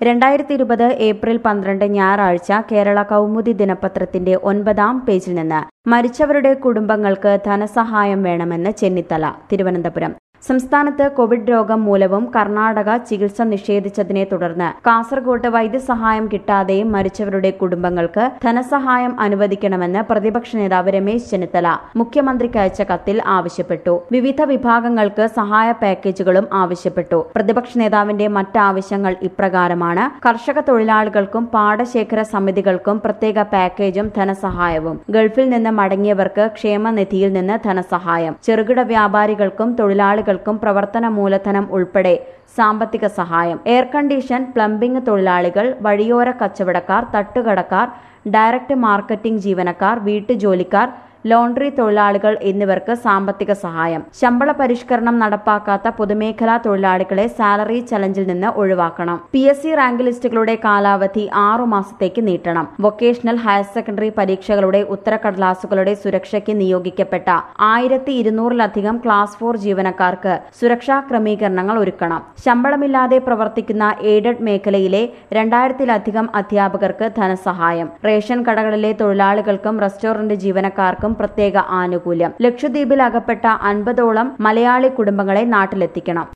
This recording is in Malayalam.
2020 ഏപ്രിൽ 12 ഞായറാഴ്ച കേരള കൗമുദി ദിനപത്രത്തിന്റെ 9-ാം പേജിൽ നിന്ന് മരിച്ചവരുടെ കുടുംബങ്ങൾക്ക് ധനസഹായം വേണമെന്ന് ചെന്നിത്തല. തിരുവനന്തപുരം. സംസ്ഥാനത്ത് കോവിഡ് രോഗം മൂലവും കർണാടക ചികിത്സ നിഷേധിച്ചതിനെ തുടർന്ന് കാസർകോട്ട് വൈദ്യസഹായം കിട്ടാതെയും മരിച്ചവരുടെ കുടുംബങ്ങൾക്ക് ധനസഹായം അനുവദിക്കണമെന്ന് പ്രതിപക്ഷ നേതാവ് രമേശ് ചെന്നിത്തല മുഖ്യമന്ത്രിക്ക് അയച്ച കത്തിൽ ആവശ്യപ്പെട്ടു. വിവിധ വിഭാഗങ്ങൾക്ക് സഹായ പാക്കേജുകളും ആവശ്യപ്പെട്ടു. പ്രതിപക്ഷ നേതാവിന്റെ മറ്റാവശ്യങ്ങൾ ഇപ്രകാരമാണ്: കർഷക തൊഴിലാളികൾക്കും പാടശേഖര സമിതികൾക്കും പ്രത്യേക പാക്കേജും ധനസഹായവും, ഗൾഫിൽ നിന്ന് മടങ്ങിയവർക്ക് ക്ഷേമനിധിയിൽ നിന്ന് ധനസഹായം, ചെറുകിട വ്യാപാരികൾക്കും തൊഴിലാളികൾക്കും പ്രവർത്തന മൂലധനം ഉൾപ്പെടെ സാമ്പത്തിക സഹായം, എയർ കണ്ടീഷൻ, പ്ലംബിംഗ് തൊഴിലാളികൾ, വഴിയോര കച്ചവടക്കാർ, തട്ടുകടക്കാർ, ഡയറക്ട് മാർക്കറ്റിംഗ് ജീവനക്കാർ, വീട്ടുജോലിക്കാർ, ലോണ്ടറി തൊഴിലാളികൾ എന്നിവർക്ക് സാമ്പത്തിക സഹായം. ശമ്പള പരിഷ്കരണം നടപ്പാക്കാത്ത പൊതുമേഖലാ തൊഴിലാളികളെ സാലറി ചലഞ്ചിൽ നിന്ന് ഒഴിവാക്കണം. PSC റാങ്ക് ലിസ്റ്റുകളുടെ കാലാവധി 6 മാസത്തേക്ക് നീട്ടണം. വൊക്കേഷണൽ ഹയർ സെക്കൻഡറി പരീക്ഷകളുടെ ഉത്തരക്കടലാസുകളുടെ സുരക്ഷയ്ക്ക് നിയോഗിക്കപ്പെട്ട 1200-ലധികം ക്ലാസ് 4 ജീവനക്കാർക്ക് സുരക്ഷാ ക്രമീകരണങ്ങൾ ഒരുക്കണം. ശമ്പളമില്ലാതെ പ്രവർത്തിക്കുന്ന എയ്ഡഡ് മേഖലയിലെ 2000-ലധികം അധ്യാപകർക്ക് ധനസഹായം. റേഷൻ കടകളിലെ തൊഴിലാളികൾക്കും റെസ്റ്റോറന്റ് ജീവനക്കാർക്കും പ്രത്യേക ആനുകൂല്യം. ലക്ഷദ്വീപിൽ അകപ്പെട്ട 50ഓളം മലയാളി കുടുംബങ്ങളെ നാട്ടിലെത്തിക്കണം.